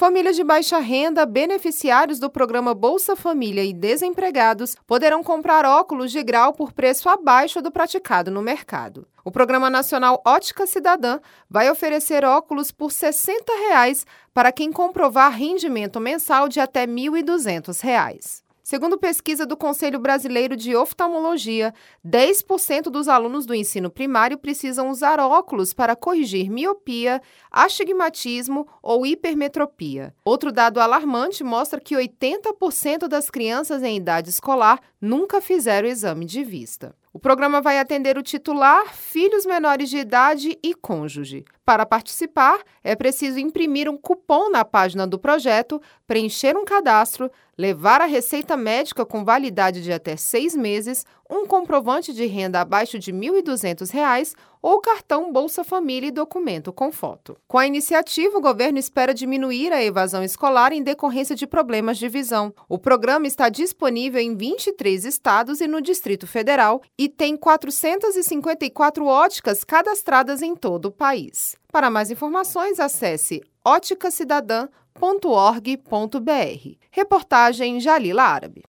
Famílias de baixa renda, beneficiários do programa Bolsa Família e desempregados poderão comprar óculos de grau por preço abaixo do praticado no mercado. O Programa Nacional Ótica Cidadã vai oferecer óculos por R$ 60 para quem comprovar rendimento mensal de até R$ 1.200. Segundo pesquisa do Conselho Brasileiro de Oftalmologia, 10% dos alunos do ensino primário precisam usar óculos para corrigir miopia, astigmatismo ou hipermetropia. Outro dado alarmante mostra que 80% das crianças em idade escolar nunca fizeram o exame de vista. O programa vai atender o titular, filhos menores de idade e cônjuge. Para participar, é preciso imprimir um cupom na página do projeto, preencher um cadastro, levar a receita médica com validade de até 6 meses, um comprovante de renda abaixo de R$ 1.200 ou cartão Bolsa Família e documento com foto. Com a iniciativa, o governo espera diminuir a evasão escolar em decorrência de problemas de visão. O programa está disponível em 23 estados e no Distrito Federal e tem 454 óticas cadastradas em todo o país. Para mais informações, acesse óticacidadã.org.br. Reportagem Jalila Árabe.